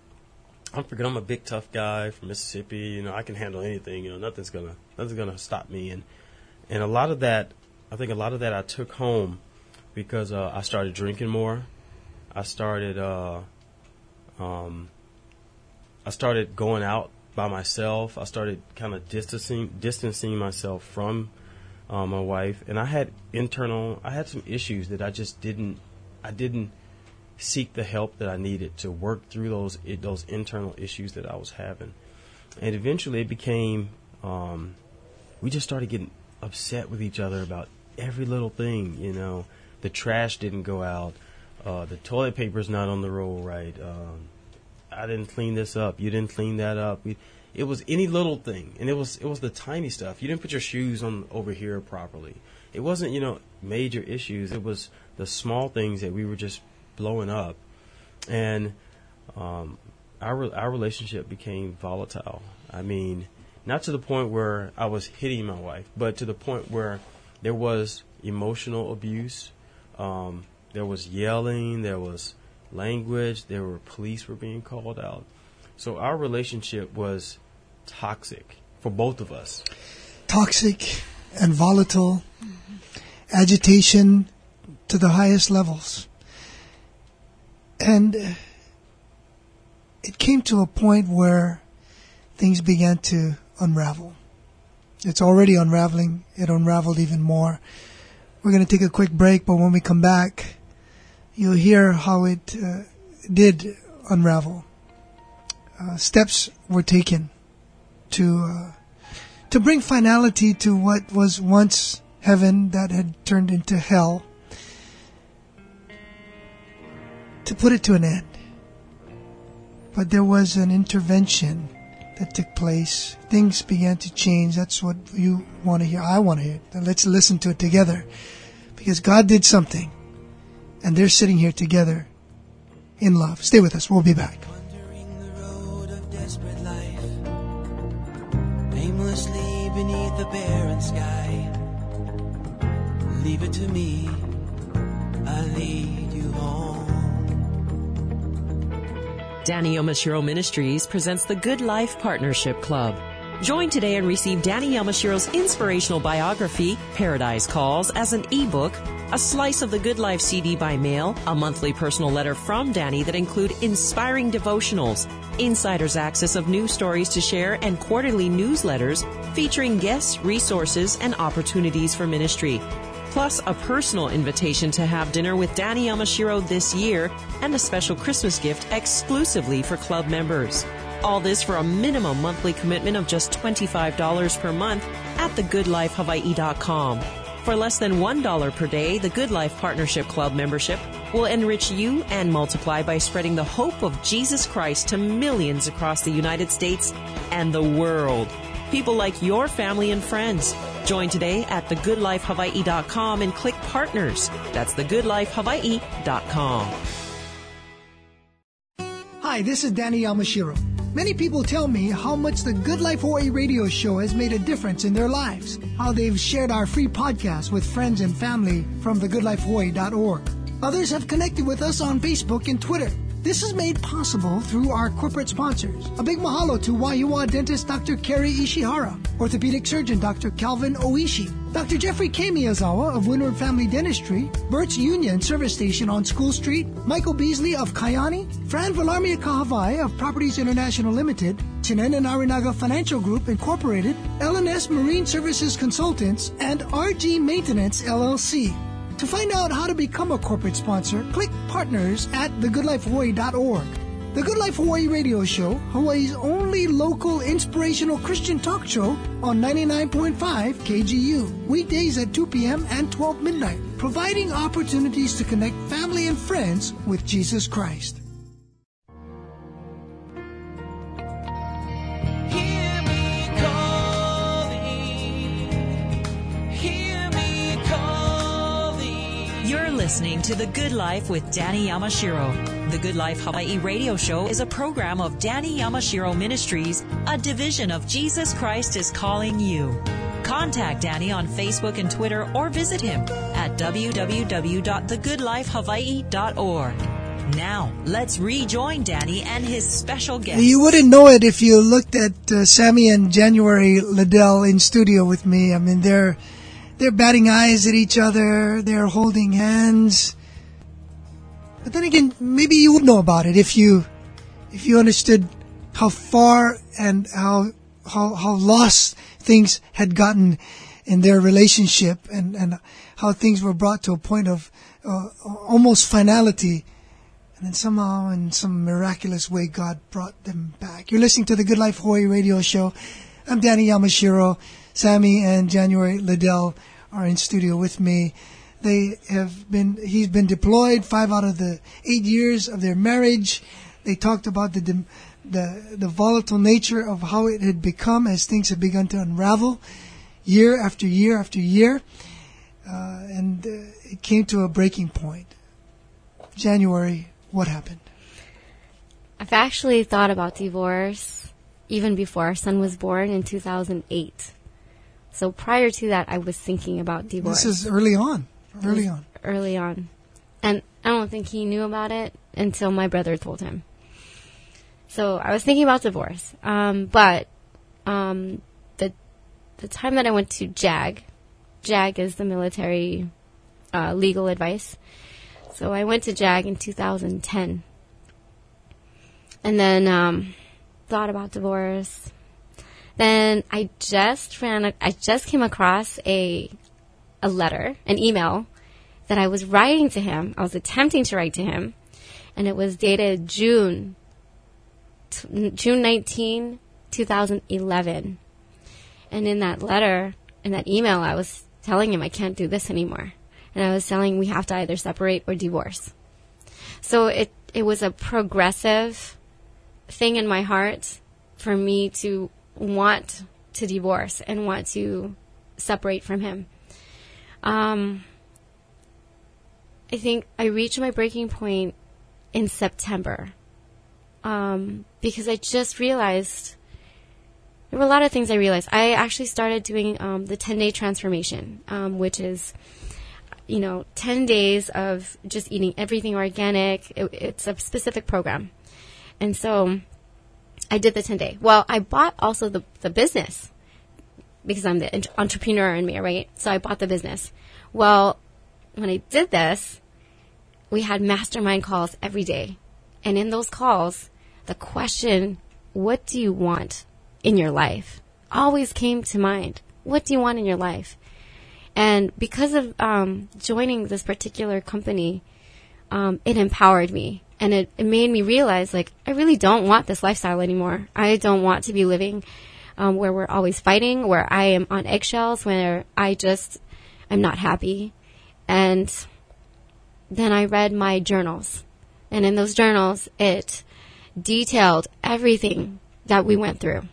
I'm forgetting, I'm a big tough guy from Mississippi. You know, I can handle anything. You know, nothing's gonna nothing's gonna stop me. And and a lot of that, I think a lot of that I took home because uh, I started drinking more. I started, uh, um, I started going out by myself. I started kind of distancing, distancing myself from uh, my wife, and I had internal, I had some issues that I just didn't, I didn't seek the help that I needed to work through those those internal issues that I was having, and eventually it became, um, we just started getting upset with each other about every little thing. You know, the trash didn't go out. Uh, the toilet paper's not on the roll right. Um, I didn't clean this up. You didn't clean that up. We, it was any little thing, and it was it was the tiny stuff. You didn't put your shoes on over here properly. It wasn't, you know, major issues. It was the small things that we were just blowing up, and um, our our relationship became volatile. I mean, not to the point where I was hitting my wife, but to the point where there was emotional abuse. Um, There was yelling, there was language, there were police were being called out. So our relationship was toxic for both of us. Toxic and volatile, mm-hmm. Agitation to the highest levels. And it came to a point where things began to unravel. It's already unraveling. It unraveled even more. We're going to take a quick break, but when we come back, you'll hear how it uh, did unravel. Uh, steps were taken to uh, to bring finality to what was once heaven that had turned into hell, to put it to an end. But there was an intervention that took place. Things began to change. That's what you want to hear. I want to hear. Now let's listen to it together. Because God did something. And they're sitting here together in love. Stay with us. We'll be back. Wandering the road of desperate life, aimlessly beneath the barren sky. Leave it to me, I'll lead you home. Danny Yamashiro Ministries presents the Good Life Partnership Club. Join today and receive Danny Yamashiro's inspirational biography, Paradise Calls, as an ebook, a slice of the Good Life C D by mail, a monthly personal letter from Danny that include inspiring devotionals, insider's access of news stories to share, and quarterly newsletters featuring guests, resources, and opportunities for ministry. Plus a personal invitation to have dinner with Danny Yamashiro this year and a special Christmas gift exclusively for club members. All this for a minimum monthly commitment of just twenty-five dollars per month at the good life hawaii dot com. For less than one dollar per day, the Good Life Partnership Club membership will enrich you and multiply by spreading the hope of Jesus Christ to millions across the United States and the world. People like your family and friends. Join today at the good life hawaii dot com and click Partners. That's the good life hawaii dot com. Hi, this is Danny Yamashiro. Many people tell me how much the Good Life Hawaii radio show has made a difference in their lives, how they've shared our free podcast with friends and family from the good life hawaii dot org. Others have connected with us on Facebook and Twitter. This is made possible through our corporate sponsors. A big mahalo to Waiua dentist Doctor Kerry Ishihara, orthopedic surgeon Doctor Calvin Oishi, Doctor Jeffrey K. Miyazawa of Windward Family Dentistry, Burt's Union Service Station on School Street, Michael Beasley of Kayani, Fran Villarmia Kahavai of Properties International Limited, Chinen and Arinaga Financial Group Incorporated, L and S Marine Services Consultants, and R G Maintenance L L C. To find out how to become a corporate sponsor, click Partners at the good life hawaii dot org. The Good Life Hawaii radio show, Hawaii's only local inspirational Christian talk show on ninety-nine point five K G U, weekdays at two p.m. and twelve midnight, providing opportunities to connect family and friends with Jesus Christ. Listening to The Good Life with Danny Yamashiro. The Good Life Hawaii radio show is a program of Danny Yamashiro Ministries, a division of Jesus Christ is Calling You. Contact Danny on Facebook and Twitter or visit him at w w w dot the good life hawaii dot org. Now, let's rejoin Danny and his special guest. You wouldn't know it if you looked at uh, Sammy and January Liddell in studio with me. I mean, they're They're batting eyes at each other. They're holding hands. But then again, maybe you would know about it if you, if you understood how far and how how how lost things had gotten in their relationship, and and how things were brought to a point of uh, almost finality, and then somehow, in some miraculous way, God brought them back. You're listening to the Good Life Hawaii radio show. I'm Danny Yamashiro. Sammy and January Liddell are in studio with me. They have been, he's been deployed five out of the eight years of their marriage. They talked about the, the, the volatile nature of how it had become as things had begun to unravel year after year after year. Uh, and uh, it came to a breaking point. January, what happened? I've actually thought about divorce even before our son was born in two thousand eight. So prior to that, I was thinking about divorce. This is early on. Early on. Early on. And I don't think he knew about it until my brother told him. So I was thinking about divorce. Um, but um, the the time that I went to JAG, JAG is the military uh, legal advice. So I went to JAG in two thousand ten. And then um, thought about divorce. Then I just ran, a, I just came across a, a letter, an email that I was writing to him. I was attempting to write to him, and it was dated June, t- June nineteenth, twenty eleven. And in that letter, in that email, I was telling him I can't do this anymore. And I was telling him we have to either separate or divorce. So it, it was a progressive thing in my heart for me to want to divorce and want to separate from him. Um, I think I reached my breaking point in September um, because I just realized there were a lot of things I realized. I actually started doing um, the ten-day transformation, um, which is, you know, ten days of just eating everything organic. It, it's a specific program. And so I did the ten-day. Well, I bought also the, the business because I'm the entrepreneur in me, right? So I bought the business. Well, when I did this, we had mastermind calls every day. And in those calls, the question, what do you want in your life, always came to mind. What do you want in your life? And because of um, joining this particular company, um, it empowered me. And it, it made me realize, like, I really don't want this lifestyle anymore. I don't want to be living um, where we're always fighting, where I am on eggshells, where I just am not happy. And then I read my journals. And in those journals, it detailed everything that we went through.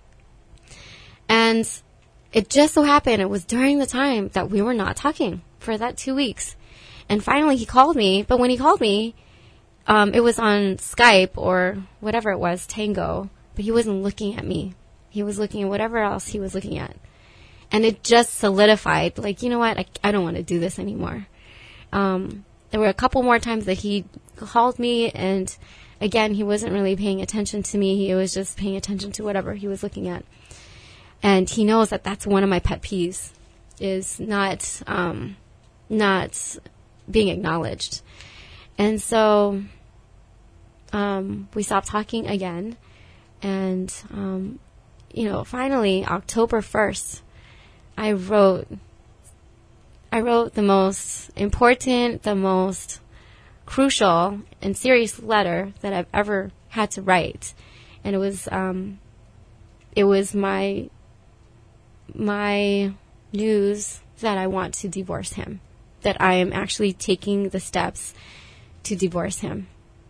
And it just so happened it was during the time that we were not talking for that two weeks. And finally he called me. But when he called me, um, it was on Skype or whatever it was, Tango. But he wasn't looking at me. He was looking at whatever else he was looking at. And it just solidified, like, you know what, I, I don't want to do this anymore. Um, there were a couple more times that he called me, and again, he wasn't really paying attention to me. He was just paying attention to whatever he was looking at. And he knows that that's one of my pet peeves, is not um, not being acknowledged. And so um, we stopped talking again. And, um, you know, finally, October first, I wrote, I wrote the most important, the most crucial and serious letter that I've ever had to write. And it was, um, it was my, my news that I want to divorce him, that I am actually taking the steps to divorce him.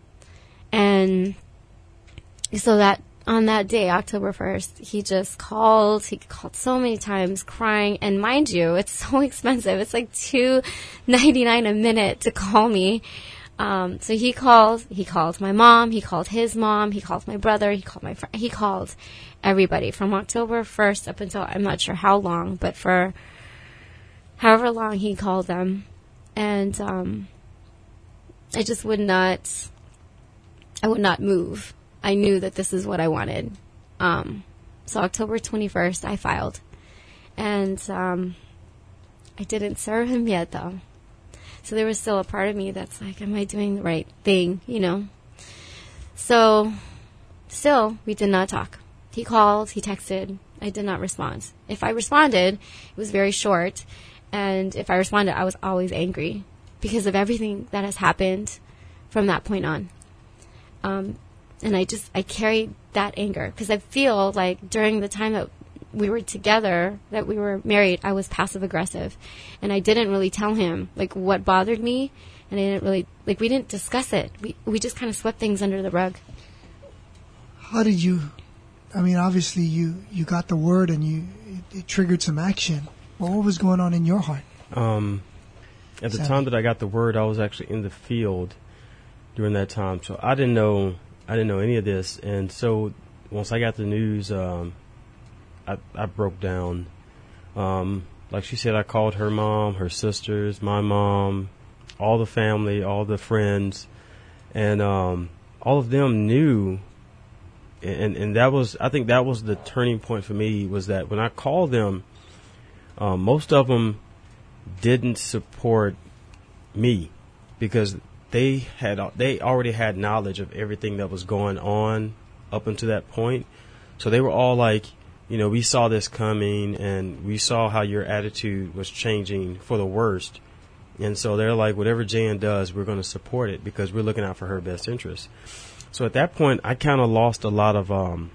And so that on that day, October first, he just called. He called so many times, crying. And mind you, it's so expensive. It's like two ninety-nine a minute to call me. Um, so he called. He called my mom. He called his mom. He called my brother. He called my friend. He called everybody from October first up until I'm not sure how long, but for however long he called them. And um, I just would not. I would not move. I knew that this is what I wanted. Um, so October twenty-first, I filed. And um, I didn't serve him yet, though. So there was still a part of me that's like, am I doing the right thing, you know? So still, we did not talk. He called, he texted. I did not respond. If I responded, it was very short. And if I responded, I was always angry because of everything that has happened from that point on. Um, and I just, I carried that anger because I feel like during the time that we were together, that we were married, I was passive aggressive, and I didn't really tell him like what bothered me, and I didn't really, like, we didn't discuss it. We, we just kind of swept things under the rug. How did you, I mean, obviously you, you got the word and you, it, it triggered some action. Well, what was going on in your heart? Um, at the Sammy. time that I got the word, I was actually in the field during that time, so I didn't know I didn't know any of this. And so once I got the news, um, I, I broke down. Um, like she said, I called her mom, her sisters, my mom, all the family, all the friends, and um, all of them knew. And, and that was, I think that was the turning point for me, was that when I called them, um, most of them didn't support me because they had they already had knowledge of everything that was going on up until that point. So they were all like, you know, we saw this coming, and we saw how your attitude was changing for the worst. And so they're like, whatever Jan does, we're going to support it because we're looking out for her best interest. So at that point, I kind of lost a lot of, um,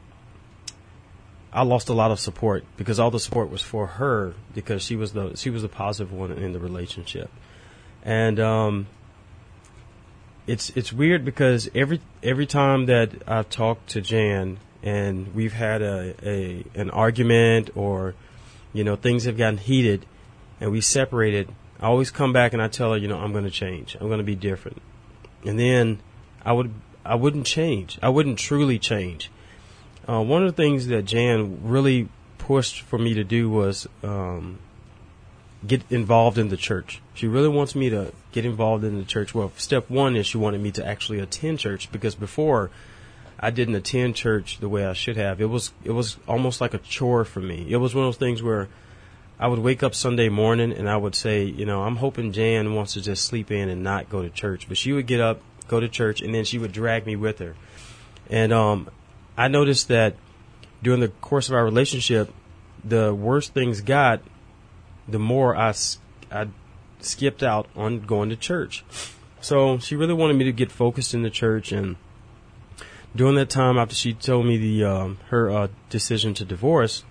I lost a lot of support because all the support was for her because she was the, she was the positive one in the relationship. And, um, it's, it's weird because every, every time that I've talked to Jan and we've had a, a, an argument or, you know, things have gotten heated and we separated, I always come back and I tell her, you know, I'm going to change. I'm going to be different. And then I would, I wouldn't change. I wouldn't truly change. Uh, one of the things that Jan really pushed for me to do was um, get involved in the church. She really wants me to get involved in the church. Well, step one is she wanted me to actually attend church because before I didn't attend church the way I should have. It was, it was almost like a chore for me. It was one of those things where I would wake up Sunday morning and I would say, you know, I'm hoping Jan wants to just sleep in and not go to church. But she would get up, go to church, and then she would drag me with her. And um, I noticed that during the course of our relationship, the worse things got, the more I, I skipped out on going to church. So she really wanted me to get focused in the church. And during that time, after she told me the um, her uh, decision to divorce,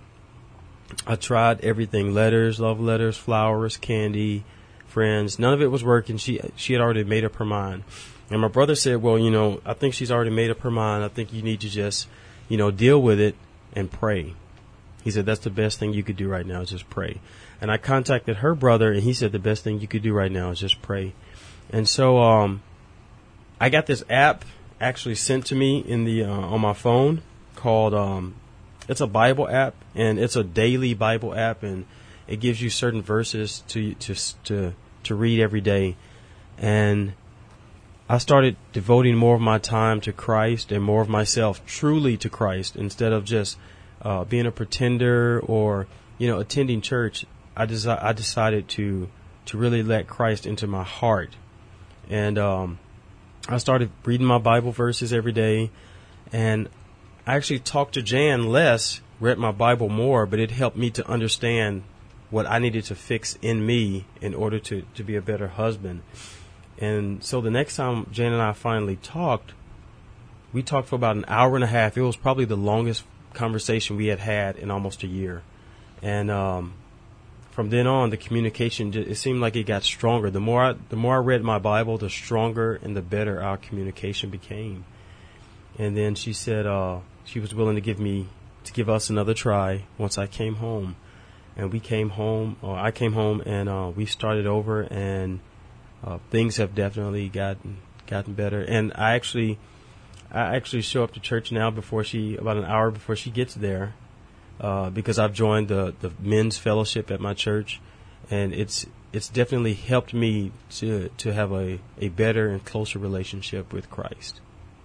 I tried everything, letters, love letters, flowers, candy, friends. None of it was working. She she had already made up her mind. And my brother said, well, you know, I think she's already made up her mind. I think you need to just, you know, deal with it and pray. He said, that's the best thing you could do right now is just pray. And I contacted her brother, and he said the best thing you could do right now is just pray. And so um, I got this app actually sent to me in the uh, on my phone called um, it's a Bible app, and it's a daily Bible app, and it gives you certain verses to to to to read every day. And I started devoting more of my time to Christ and more of myself truly to Christ instead of just uh, being a pretender or, you know, attending church. I desi- I decided to to really let Christ into my heart, and um, I started reading my Bible verses every day, and I actually talked to Jan less, read my Bible more, but it helped me to understand what I needed to fix in me in order to, to be a better husband. And so the next time Jan and I finally talked, we talked for about an hour and a half. It was probably the longest conversation we had had in almost a year. And um, from then on, the communication, it seemed like it got stronger. The more I, the more I read my Bible, the stronger and the better our communication became. And then she said uh, she was willing to give me to give us another try once I came home. And we came home, or I came home, and uh, we started over, and uh, things have definitely gotten gotten better. And I actually, I actually show up to church now before she, about an hour before she gets there, uh, because I've joined the the men's fellowship at my church, and it's it's definitely helped me to to have a, a better and closer relationship with Christ.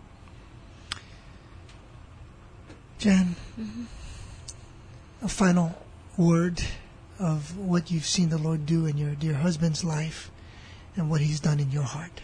Jan, mm-hmm. a final word of what you've seen the Lord do in your dear husband's life and what he's done in your heart.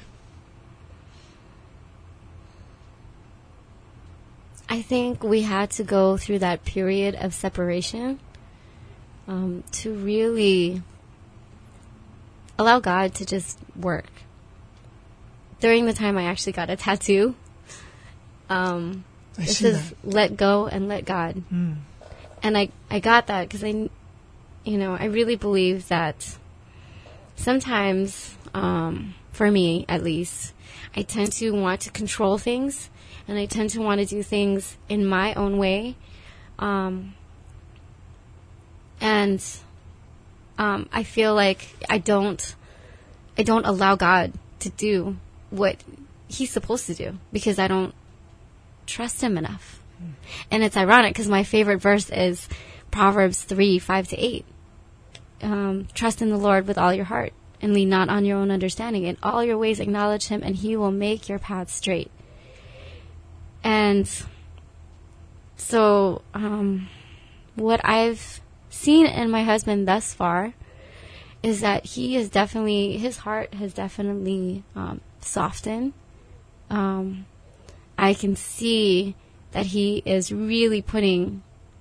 I think we had to go through that period of separation um, to really allow God to just work. During the time I actually got a tattoo, um, I it see says that. let go and let God. Mm. And I, I got that because I, you know, I really believe that sometimes, um, for me at least, I tend to want to control things, and I tend to want to do things in my own way. Um, and um, I feel like I don't, I don't allow God to do what he's supposed to do because I don't trust him enough. And it's ironic because my favorite verse is Proverbs three, five to eight. Um, trust in the Lord with all your heart and lean not on your own understanding. In all your ways acknowledge him and he will make your path straight. And so um, what I've seen in my husband thus far is that he is definitely, his heart has definitely um, softened. Um, I can see that he is really putting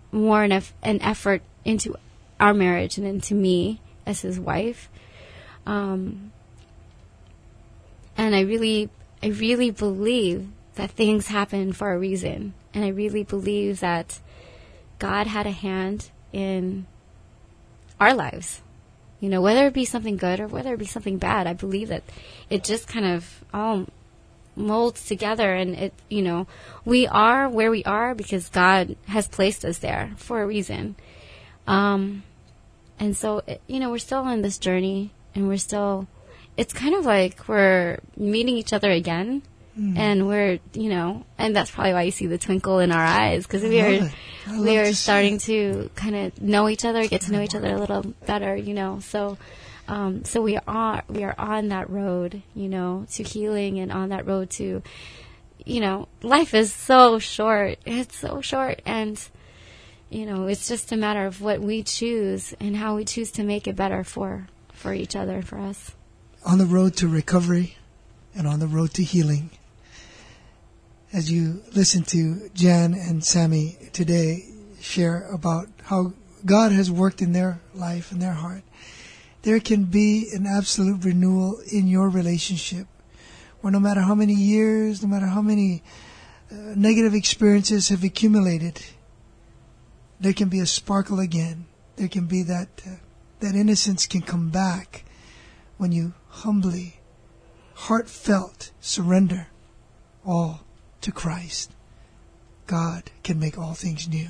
more an, eff- an effort into our marriage and into me as his wife. Um, and I really, I really believe that things happen for a reason. And I really believe that God had a hand in our lives. You know, whether it be something good or whether it be something bad, I believe that it just kind of all molds together. And it, you know, we are where we are because God has placed us there for a reason. Um, and so, it, you know, we're still on this journey, and we're still, it's kind of like we're meeting each other again. Mm. And we're, you know, and that's probably why you see the twinkle in our eyes, because we are, we are starting to kind of know each other, get to know each other a little better, you know. So, um, so we are, we are on that road, you know, to healing, and on that road to, you know, life is so short. It's so short, and you know, it's just a matter of what we choose and how we choose to make it better for, for each other, for us. On the road to recovery and on the road to healing. As you listen to Jan and Sammy today share about how God has worked in their life and their heart, there can be an absolute renewal in your relationship, where no matter how many years, no matter how many uh, negative experiences have accumulated, there can be a sparkle again. There can be that uh, that innocence can come back when you humbly, heartfelt surrender all to Christ. God can make all things new.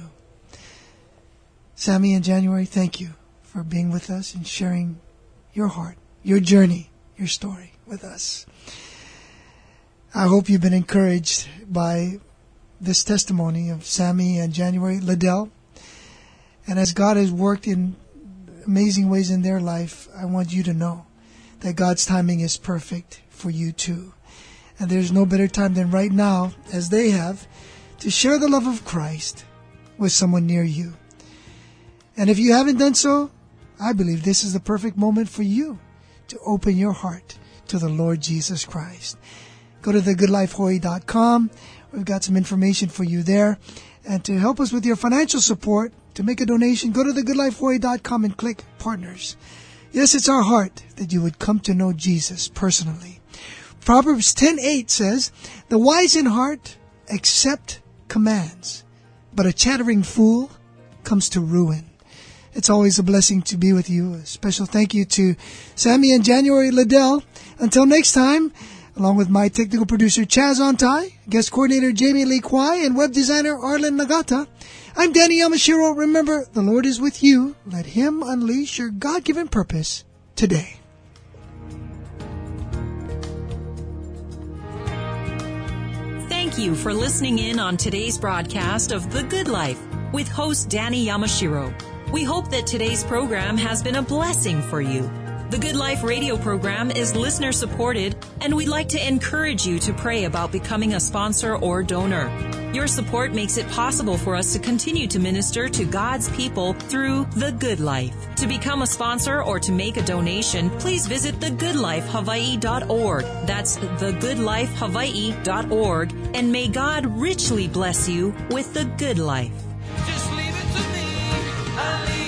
Sammy and January, thank you for being with us and sharing your heart, your journey, your story with us. I hope you've been encouraged by this testimony of Sammy and January Liddell. And as God has worked in amazing ways in their life, I want you to know that God's timing is perfect for you too. And there's no better time than right now, as they have, to share the love of Christ with someone near you. And if you haven't done so, I believe this is the perfect moment for you to open your heart to the Lord Jesus Christ. Go to the good life hawaii dot com. We've got some information for you there. And to help us with your financial support, to make a donation, go to the good life hawaii dot com and click Partners. Yes, it's our heart that you would come to know Jesus personally. Proverbs ten eight says, "The wise in heart accept commands, but a chattering fool comes to ruin." It's always a blessing to be with you. A special thank you to Sammy and January Liddell. Until next time, along with my technical producer Chaz Ontai, guest coordinator Jamie Lee Kwai, and web designer Arlen Nagata, I'm Danny Yamashiro. Remember, the Lord is with you. Let Him unleash your God-given purpose today. Thank you for listening in on today's broadcast of The Good Life with host Danny Yamashiro. We hope that today's program has been a blessing for you. The Good Life radio program is listener supported, and we'd like to encourage you to pray about becoming a sponsor or donor. Your support makes it possible for us to continue to minister to God's people through The Good Life. To become a sponsor or to make a donation, please visit the good life hawaii dot org. That's the good life hawaii dot org. And may God richly bless you with the good life. Just leave it to me. I'll leave